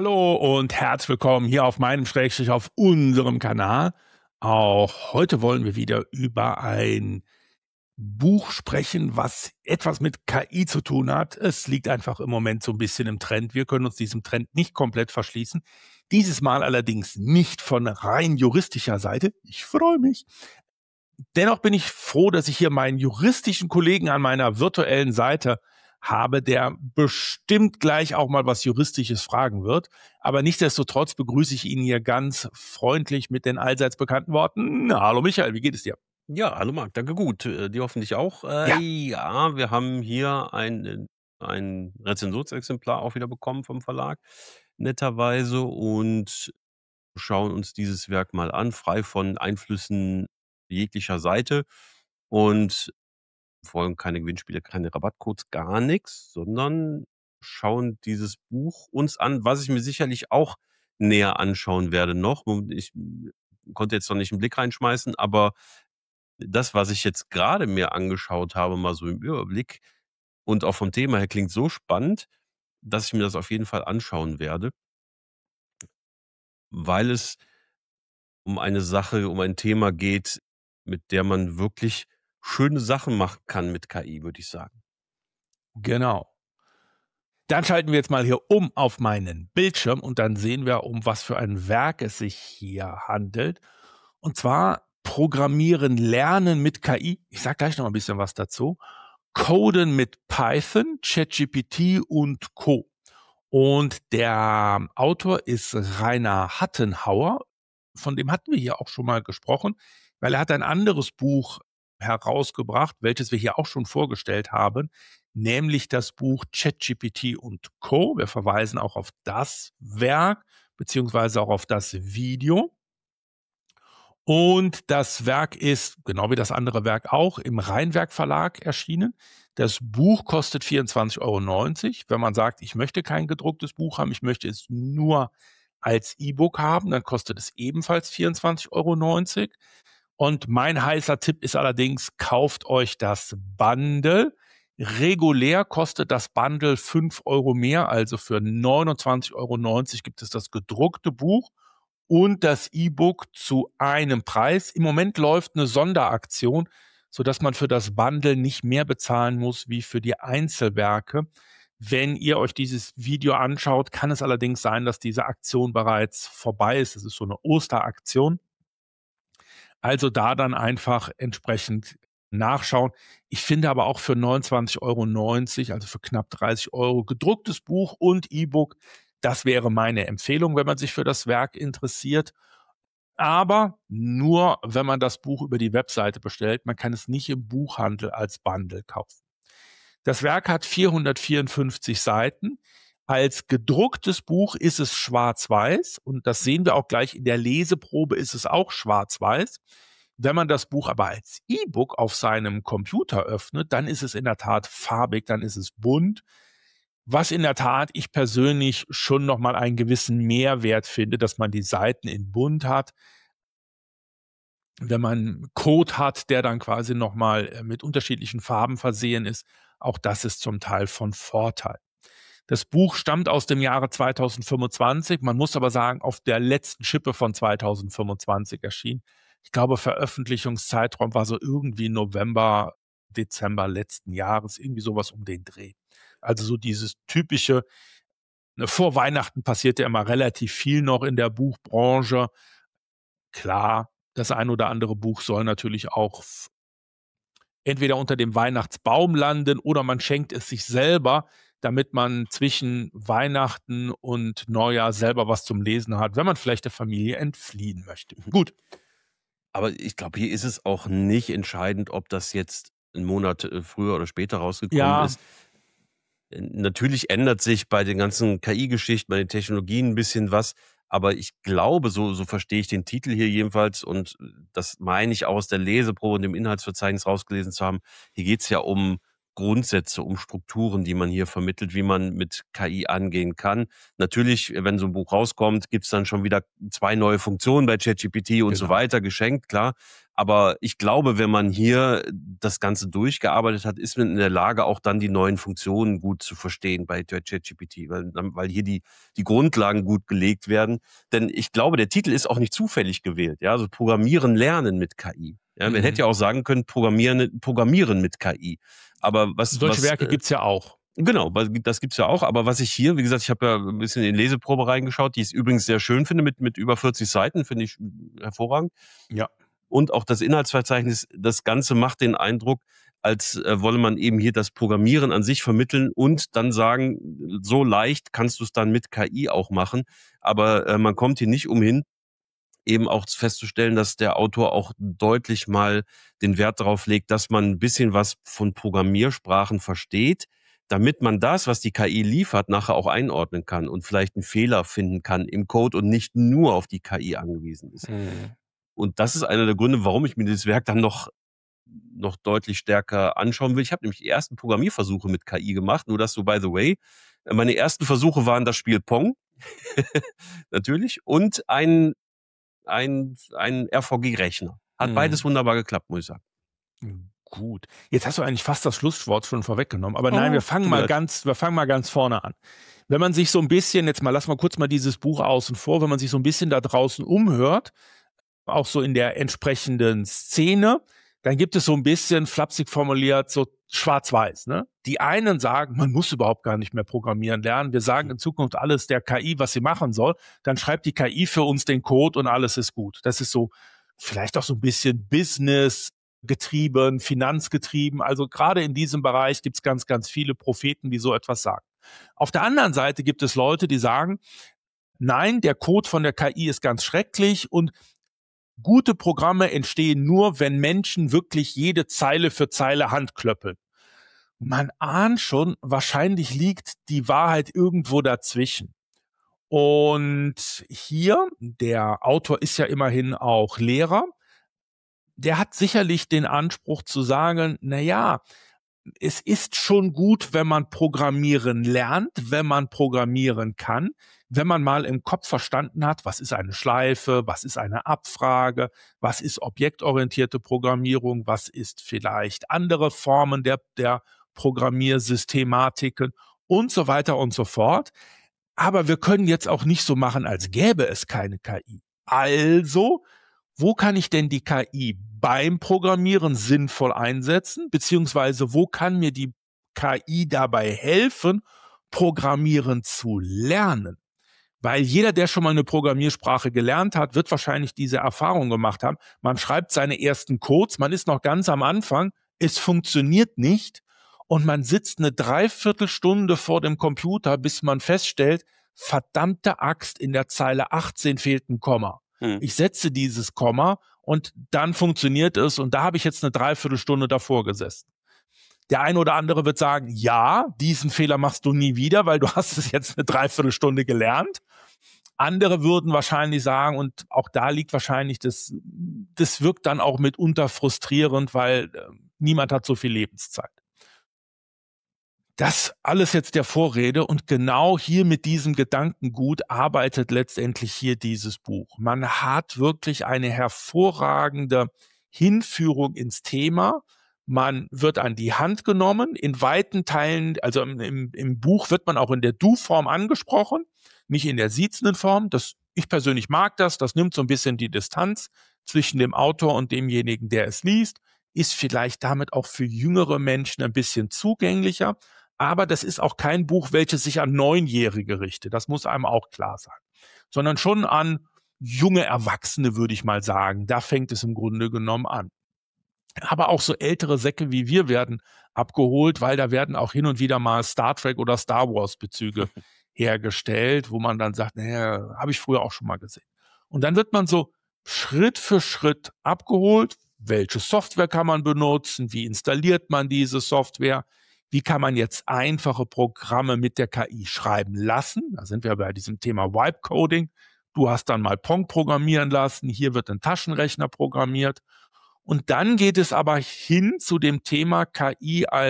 Hallo und herzlich willkommen hier auf meinem Schrägstrich auf unserem Kanal. Auch heute wollen wir wieder über ein Buch sprechen, was etwas mit KI zu tun hat. Es liegt einfach im Moment so ein bisschen im Trend. Wir können uns diesem Trend nicht komplett verschließen. Dieses Mal allerdings nicht von rein juristischer Seite. Ich freue mich. Dennoch bin ich froh, dass ich hier meinen juristischen Kollegen an meiner virtuellen Seite habe, der bestimmt gleich auch mal was Juristisches fragen wird. Aber nichtsdestotrotz begrüße ich ihn hier ganz freundlich mit den allseits bekannten Worten. Na, hallo Michael, wie geht es dir? Ja, hallo Marc, danke gut. Dir hoffentlich auch. Ja, Ja, wir haben hier ein Rezensionsexemplar auch wieder bekommen vom Verlag, netterweise, und schauen uns dieses Werk mal an, frei von Einflüssen jeglicher Seite, und wollen keine Gewinnspiele, keine Rabattcodes, gar nichts, sondern schauen dieses Buch uns an, was ich mir sicherlich auch näher anschauen werde noch. Und ich konnte jetzt noch nicht einen Blick reinschmeißen, aber das, was ich jetzt gerade mir angeschaut habe, mal so im Überblick und auch vom Thema her, klingt so spannend, dass ich mir das auf jeden Fall anschauen werde, weil es um ein Thema geht, mit der man wirklich schöne Sachen machen kann mit KI, würde ich sagen. genau. Dann schalten wir jetzt mal hier um auf meinen Bildschirm und dann sehen wir, um was für ein Werk es sich hier handelt. Und zwar Programmieren lernen mit KI. Ich sage gleich noch ein bisschen was dazu. Coden mit Python, ChatGPT und Co. Und der Autor ist Rainer Hattenhauer. Von dem hatten wir hier auch schon mal gesprochen, weil er hat ein anderes Buch herausgebracht, welches wir hier auch schon vorgestellt haben, nämlich das Buch ChatGPT und Co. Wir verweisen auch auf das Werk beziehungsweise auch auf das Video. Und das Werk ist, genau wie das andere Werk auch, im Rheinwerk Verlag erschienen. Das Buch kostet 24,90 €. Wenn man sagt, ich möchte kein gedrucktes Buch haben, ich möchte es nur als E-Book haben, dann kostet es ebenfalls 24,90 €. Und mein heißer Tipp ist allerdings, kauft euch das Bundle. Regulär kostet das Bundle 5 € mehr, also für 29,90 € gibt es das gedruckte Buch und das E-Book zu einem Preis. Im Moment läuft eine Sonderaktion, sodass man für das Bundle nicht mehr bezahlen muss wie für die Einzelwerke. Wenn ihr euch dieses Video anschaut, kann es allerdings sein, dass diese Aktion bereits vorbei ist. Das ist so eine Osteraktion. Also da dann einfach entsprechend nachschauen. Ich finde aber auch für 29,90 €, also für knapp 30 € gedrucktes Buch und E-Book, das wäre meine Empfehlung, wenn man sich für das Werk interessiert. Aber nur, wenn man das Buch über die Webseite bestellt. Man kann es nicht im Buchhandel als Bundle kaufen. Das Werk hat 454 Seiten. Als gedrucktes Buch ist es schwarz-weiß und das sehen wir auch gleich in der Leseprobe, ist es auch schwarz-weiß. Wenn man das Buch aber als E-Book auf seinem Computer öffnet, dann ist es in der Tat farbig, dann ist es bunt, was in der Tat ich persönlich schon noch mal einen gewissen Mehrwert finde, dass man die Seiten in bunt hat. Wenn man Code hat, der dann quasi noch mal mit unterschiedlichen Farben versehen ist, auch das ist zum Teil von Vorteil. Das Buch stammt aus dem Jahre 2025. Man muss aber sagen, auf der letzten Schippe von 2025 erschienen. Ich glaube, Veröffentlichungszeitraum war so irgendwie November, Dezember letzten Jahres, irgendwie sowas um den Dreh. Also so dieses typische, vor Weihnachten passiert ja immer relativ viel noch in der Buchbranche. Klar, das ein oder andere Buch soll natürlich auch entweder unter dem Weihnachtsbaum landen oder man schenkt es sich selber, damit man zwischen Weihnachten und Neujahr selber was zum Lesen hat, wenn man vielleicht der Familie entfliehen möchte. Gut, Aber ich glaube, hier ist es auch nicht entscheidend, ob das jetzt 'n Monat, früher oder später rausgekommen ja, ist. Natürlich ändert sich bei den ganzen KI-Geschichten, bei den Technologien 'n bisschen was, aber ich glaube, so verstehe ich den Titel hier jedenfalls, und das meine ich auch aus der Leseprobe und dem Inhaltsverzeichnis rausgelesen zu haben. Hier geht's ja um Grundsätze, um Strukturen, die man hier vermittelt, wie man mit KI angehen kann. Natürlich, wenn so ein Buch rauskommt, gibt's dann schon wieder 2 neue Funktionen bei ChatGPT und so Genau. weiter, geschenkt, klar. Aber ich glaube, wenn man hier das Ganze durchgearbeitet hat, ist man in der Lage, auch dann die neuen Funktionen gut zu verstehen bei der ChatGPT, weil hier die Grundlagen gut gelegt werden. Denn ich glaube, der Titel ist auch nicht zufällig gewählt. Ja, also Programmieren lernen mit KI. Ja, man hätte Mhm. ja auch sagen können, Programmieren mit KI. Aber Solche Werke gibt's ja auch. genau, weil das gibt's ja auch. Aber was ich hier, wie gesagt, ich habe ja ein bisschen in die Leseprobe reingeschaut, die ich übrigens sehr schön finde, mit über 40 Seiten, finde ich hervorragend. Ja. Und auch das Inhaltsverzeichnis, das Ganze macht den Eindruck, als wolle man eben hier das Programmieren an sich vermitteln und dann sagen, so leicht kannst du es dann mit KI auch machen. Aber man kommt hier nicht umhin, eben auch festzustellen, dass der Autor auch deutlich mal den Wert darauf legt, dass man ein bisschen was von Programmiersprachen versteht, damit man das, was die KI liefert, nachher auch einordnen kann und vielleicht einen Fehler finden kann im Code und nicht nur auf die KI angewiesen ist. Mhm. Und das ist einer der Gründe, warum ich mir dieses Werk dann noch deutlich stärker anschauen will. Ich habe nämlich die ersten Programmierversuche mit KI gemacht, nur das so by the way. Meine ersten Versuche waren das Spiel Pong, natürlich, und ein RVG-Rechner. Hat beides Mhm. wunderbar geklappt, muss ich sagen. Gut. Jetzt hast du eigentlich fast das Schlusswort schon vorweggenommen. Aber nein, Oh, tut mir leid. wir fangen mal ganz vorne an. Wenn man sich so ein bisschen, jetzt mal, lass mal kurz mal dieses Buch außen vor, wenn man sich so ein bisschen da draußen umhört, auch so in der entsprechenden Szene, dann gibt es so ein bisschen flapsig formuliert, so schwarz-weiß, ne? Die einen sagen, man muss überhaupt gar nicht mehr programmieren lernen. Wir sagen in Zukunft alles der KI, was sie machen soll. Dann schreibt die KI für uns den Code und alles ist gut. Das ist so vielleicht auch so ein bisschen Business getrieben, finanzgetrieben. Also gerade in diesem Bereich gibt's ganz, ganz viele Propheten, die so etwas sagen. Auf der anderen Seite gibt es Leute, die sagen, nein, der Code von der KI ist ganz schrecklich und gute Programme entstehen nur, wenn Menschen wirklich jede Zeile für Zeile handklöppeln. Man ahnt schon, wahrscheinlich liegt die Wahrheit irgendwo dazwischen. Und hier, der Autor ist ja immerhin auch Lehrer, der hat sicherlich den Anspruch zu sagen, na ja, es ist schon gut, wenn man programmieren lernt, wenn man programmieren kann, wenn man mal im Kopf verstanden hat, was ist eine Schleife, was ist eine Abfrage, was ist objektorientierte Programmierung, was ist vielleicht andere Formen der Programmiersystematiken und so weiter und so fort. Aber wir können jetzt auch nicht so machen, als gäbe es keine KI. Also, wo kann ich denn die KI beim Programmieren sinnvoll einsetzen? Beziehungsweise wo kann mir die KI dabei helfen, Programmieren zu lernen? Weil jeder, der schon mal eine Programmiersprache gelernt hat, wird wahrscheinlich diese Erfahrung gemacht haben. Man schreibt seine ersten Codes, man ist noch ganz am Anfang, es funktioniert nicht und man sitzt eine Dreiviertelstunde vor dem Computer, bis man feststellt, verdammte Axt, in der Zeile 18 fehlt ein Komma. Mhm. Ich setze dieses Komma und dann funktioniert es und da habe ich jetzt eine Dreiviertelstunde davor gesessen. Der eine oder andere wird sagen, ja, diesen Fehler machst du nie wieder, weil du hast es jetzt eine Dreiviertelstunde gelernt. Andere würden wahrscheinlich sagen, und auch da liegt wahrscheinlich das wirkt dann auch mitunter frustrierend, weil niemand hat so viel Lebenszeit. Das alles jetzt der Vorrede und genau hier mit diesem Gedankengut arbeitet letztendlich hier dieses Buch. Man hat wirklich eine hervorragende Hinführung ins Thema. Man wird an die Hand genommen. In weiten Teilen, also im Buch wird man auch in der Du-Form angesprochen, nicht in der siezenden Form. Ich persönlich mag das. Das nimmt so ein bisschen die Distanz zwischen dem Autor und demjenigen, der es liest, ist vielleicht damit auch für jüngere Menschen ein bisschen zugänglicher. Aber das ist auch kein Buch, welches sich an Neunjährige richtet. Das muss einem auch klar sein. Sondern schon an junge Erwachsene, würde ich mal sagen. Da fängt es im Grunde genommen an. Aber auch so ältere Säcke wie wir werden abgeholt, weil da werden auch hin und wieder mal Star Trek oder Star Wars Bezüge hergestellt, wo man dann sagt, naja, habe ich früher auch schon mal gesehen. Und dann wird man so Schritt für Schritt abgeholt. Welche Software kann man benutzen? Wie installiert man diese Software? Wie kann man jetzt einfache Programme mit der KI schreiben lassen? Da sind wir bei diesem Thema Vibe Coding. Du hast dann mal Pong programmieren lassen. Hier wird ein Taschenrechner programmiert. Und dann geht es aber hin zu dem Thema KI als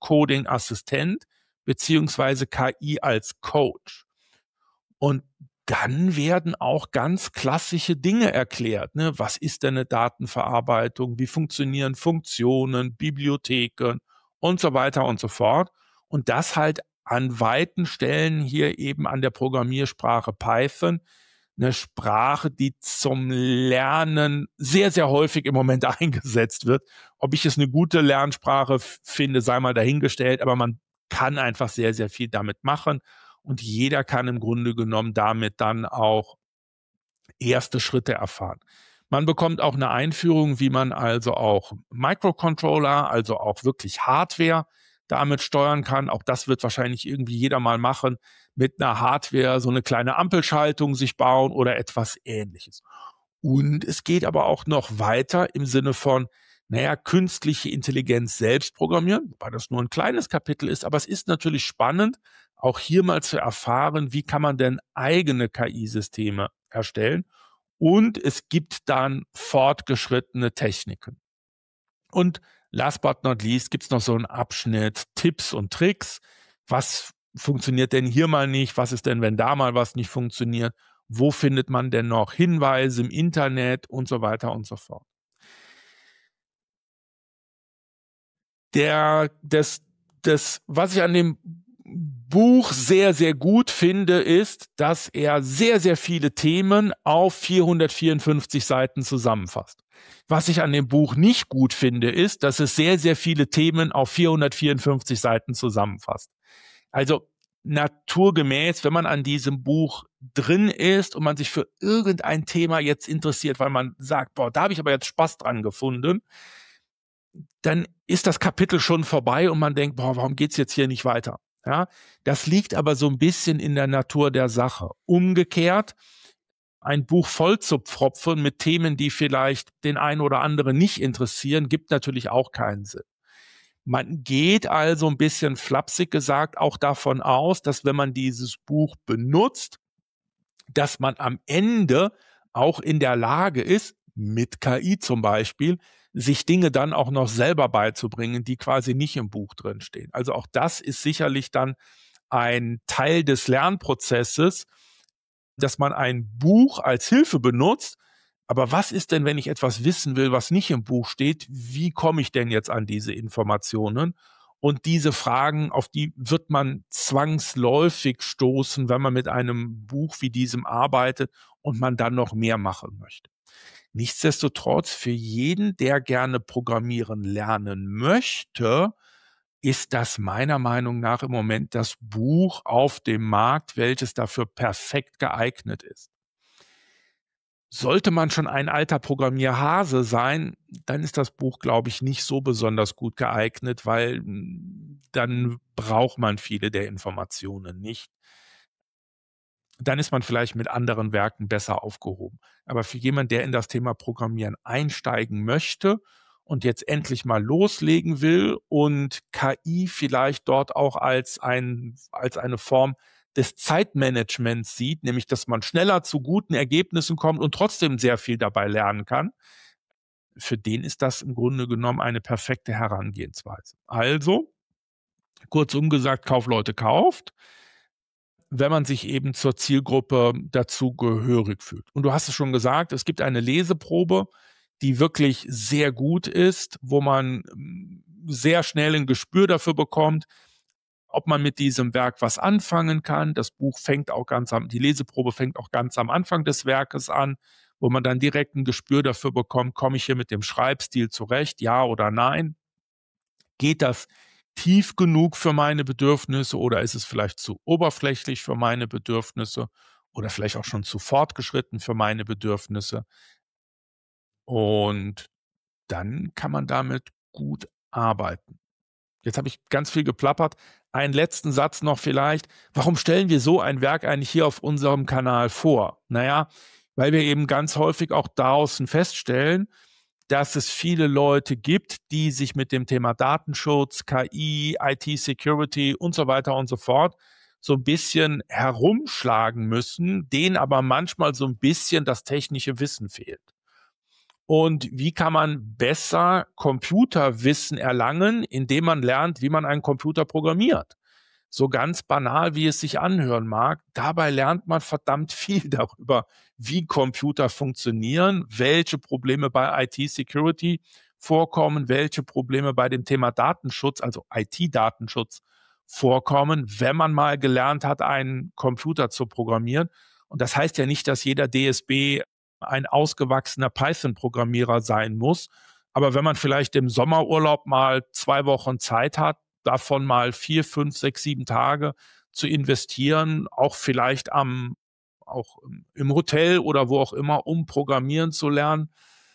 Coding-Assistent beziehungsweise KI als Coach. Und dann werden auch ganz klassische Dinge erklärt. Ne? Was ist denn eine Datenverarbeitung? Wie funktionieren Funktionen, Bibliotheken und so weiter und so fort. Und das halt an weiten Stellen hier eben an der Programmiersprache Python, eine Sprache, die zum Lernen sehr, sehr häufig im Moment eingesetzt wird. Ob ich es eine gute Lernsprache finde, sei mal dahingestellt, aber man kann einfach sehr, sehr viel damit machen. Und jeder kann im Grunde genommen damit dann auch erste Schritte erfahren. Man bekommt auch eine Einführung, wie man also auch Microcontroller, also auch wirklich Hardware damit steuern kann. Auch das wird wahrscheinlich irgendwie jeder mal machen, mit einer Hardware so eine kleine Ampelschaltung sich bauen oder etwas Ähnliches. Und es geht aber auch noch weiter im Sinne von, naja, künstliche Intelligenz selbst programmieren, wobei das nur ein kleines Kapitel ist, aber es ist natürlich spannend, auch hier mal zu erfahren, wie kann man denn eigene KI-Systeme erstellen. Und es gibt dann fortgeschrittene Techniken. Und last but not least gibt es noch so einen Abschnitt Tipps und Tricks. Was funktioniert denn hier mal nicht? Was ist denn, wenn da mal was nicht funktioniert? Wo findet man denn noch Hinweise im Internet und so weiter und so fort? Was ich an dem Buch sehr, sehr gut finde, ist, dass er sehr, sehr viele Themen auf 454 Seiten zusammenfasst. Was ich an dem Buch nicht gut finde, ist, dass es sehr, sehr viele Themen auf 454 Seiten zusammenfasst. Also naturgemäß, wenn man an diesem Buch drin ist und man sich für irgendein Thema jetzt interessiert, weil man sagt, boah, da habe ich aber jetzt Spaß dran gefunden, dann ist das Kapitel schon vorbei und man denkt, boah, warum geht's jetzt hier nicht weiter? Ja, das liegt aber so ein bisschen in der Natur der Sache. Umgekehrt, ein Buch voll zu pfropfen mit Themen, die vielleicht den einen oder anderen nicht interessieren, gibt natürlich auch keinen Sinn. Man geht also ein bisschen flapsig gesagt auch davon aus, dass wenn man dieses Buch benutzt, dass man am Ende auch in der Lage ist, mit KI zum Beispiel, sich Dinge dann auch noch selber beizubringen, die quasi nicht im Buch drinstehen. Also auch das ist sicherlich dann ein Teil des Lernprozesses, dass man ein Buch als Hilfe benutzt. Aber was ist denn, wenn ich etwas wissen will, was nicht im Buch steht? Wie komme ich denn jetzt an diese Informationen? Und diese Fragen, auf die wird man zwangsläufig stoßen, wenn man mit einem Buch wie diesem arbeitet und man dann noch mehr machen möchte. Nichtsdestotrotz, für jeden, der gerne programmieren lernen möchte, ist das meiner Meinung nach im Moment das Buch auf dem Markt, welches dafür perfekt geeignet ist. Sollte man schon ein alter Programmierhase sein, dann ist das Buch, glaube ich, nicht so besonders gut geeignet, weil dann braucht man viele der Informationen nicht. Dann ist man vielleicht mit anderen Werken besser aufgehoben. Aber für jemanden, der in das Thema Programmieren einsteigen möchte und jetzt endlich mal loslegen will und KI vielleicht dort auch als eine Form des Zeitmanagements sieht, nämlich dass man schneller zu guten Ergebnissen kommt und trotzdem sehr viel dabei lernen kann, für den ist das im Grunde genommen eine perfekte Herangehensweise. Also, kurzum gesagt, Kaufleute kauft, wenn man sich eben zur Zielgruppe dazu gehörig fühlt. Und du hast es schon gesagt, es gibt eine Leseprobe, die wirklich sehr gut ist, wo man sehr schnell ein Gespür dafür bekommt, ob man mit diesem Werk was anfangen kann. Das Buch die Leseprobe fängt auch ganz am Anfang des Werkes an, wo man dann direkt ein Gespür dafür bekommt, komme ich hier mit dem Schreibstil zurecht, ja oder nein? Geht das tief genug für meine Bedürfnisse oder ist es vielleicht zu oberflächlich für meine Bedürfnisse oder vielleicht auch schon zu fortgeschritten für meine Bedürfnisse? Und dann kann man damit gut arbeiten. Jetzt habe ich ganz viel geplappert. Einen letzten Satz noch vielleicht. Warum stellen wir so ein Werk eigentlich hier auf unserem Kanal vor? Naja, weil wir eben ganz häufig auch draußen feststellen, dass es viele Leute gibt, die sich mit dem Thema Datenschutz, KI, IT-Security und so weiter und so fort so ein bisschen herumschlagen müssen, denen aber manchmal so ein bisschen das technische Wissen fehlt. Und wie kann man besser Computerwissen erlangen, indem man lernt, wie man einen Computer programmiert? So ganz banal, wie es sich anhören mag, dabei lernt man verdammt viel darüber, wie Computer funktionieren, welche Probleme bei IT-Security vorkommen, welche Probleme bei dem Thema Datenschutz, also IT-Datenschutz vorkommen, wenn man mal gelernt hat, einen Computer zu programmieren. Und das heißt ja nicht, dass jeder DSB ein ausgewachsener Python-Programmierer sein muss. Aber wenn man vielleicht im Sommerurlaub mal 2 Wochen Zeit hat, davon mal 4, 5, 6, 7 Tage zu investieren, auch vielleicht auch im Hotel oder wo auch immer, um programmieren zu lernen,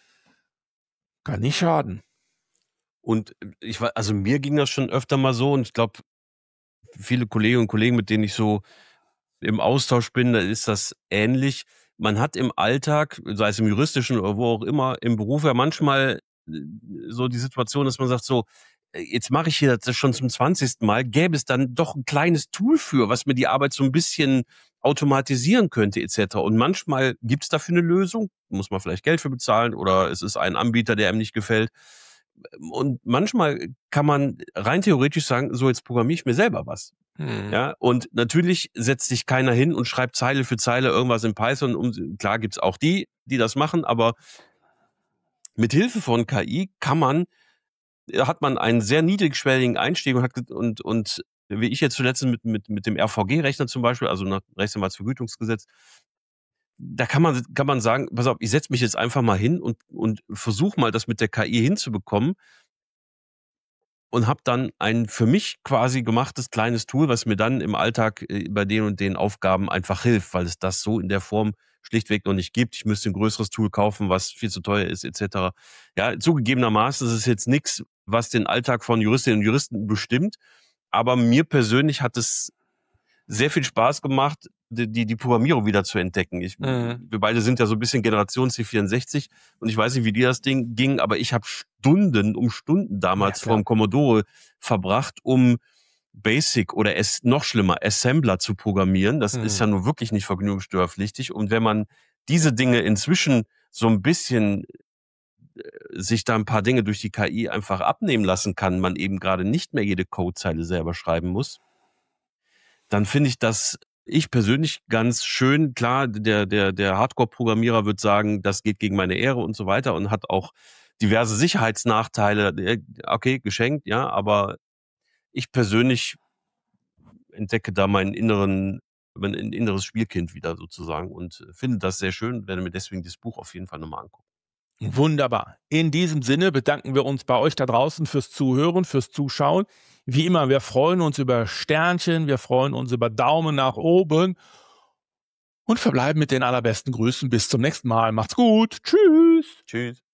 kann nicht schaden. Und also mir ging das schon öfter mal so, und ich glaube, viele Kolleginnen und Kollegen, mit denen ich so im Austausch bin, da ist das ähnlich. Man hat im Alltag, sei es im juristischen oder wo auch immer, im Beruf ja manchmal so die Situation, dass man sagt so, jetzt mache ich hier das schon zum 20. Mal, gäbe es dann doch ein kleines Tool für, was mir die Arbeit so ein bisschen automatisieren könnte etc. Und manchmal gibt es dafür eine Lösung, muss man vielleicht Geld für bezahlen oder es ist ein Anbieter, der einem nicht gefällt. Und manchmal kann man rein theoretisch sagen, so jetzt programmiere ich mir selber was. Ja, und natürlich setzt sich keiner hin und schreibt Zeile für Zeile irgendwas in Python. Klar gibt's auch die das machen, aber mit Hilfe von KI hat man einen sehr niedrigschwelligen Einstieg und wie ich jetzt zuletzt mit dem RVG-Rechner zum Beispiel, also nach Rechtsanwaltsvergütungsgesetz, da kann man sagen, pass auf, ich setze mich jetzt einfach mal hin und versuche mal, das mit der KI hinzubekommen. Und habe dann ein für mich quasi gemachtes kleines Tool, was mir dann im Alltag bei den und den Aufgaben einfach hilft, weil es das so in der Form schlichtweg noch nicht gibt. Ich müsste ein größeres Tool kaufen, was viel zu teuer ist, etc. Ja, zugegebenermaßen ist es jetzt nichts, was den Alltag von Juristinnen und Juristen bestimmt. Aber mir persönlich hat es sehr viel Spaß gemacht, die Programmierung wieder zu entdecken. Wir beide sind ja so ein bisschen Generation C64 und ich weiß nicht, wie dir das Ding ging, aber ich habe Stunden um Stunden damals klar. vorm Commodore verbracht, um Basic oder noch schlimmer, Assembler zu programmieren. Das ist ja nur wirklich nicht vergnügungssteuerpflichtig. Und wenn man diese Dinge inzwischen so ein bisschen sich da ein paar Dinge durch die KI einfach abnehmen lassen kann, man eben gerade nicht mehr jede Codezeile selber schreiben muss, dann finde ich persönlich ganz schön. Klar, der Hardcore-Programmierer wird sagen, das geht gegen meine Ehre und so weiter und hat auch diverse Sicherheitsnachteile. Okay, geschenkt, ja, aber ich persönlich entdecke da mein inneres Spielkind wieder sozusagen und finde das sehr schön, werde mir deswegen das Buch auf jeden Fall nochmal angucken. Wunderbar. In diesem Sinne bedanken wir uns bei euch da draußen fürs Zuhören, fürs Zuschauen. Wie immer, wir freuen uns über Sternchen, wir freuen uns über Daumen nach oben und verbleiben mit den allerbesten Grüßen. Bis zum nächsten Mal. Macht's gut. Tschüss. Tschüss.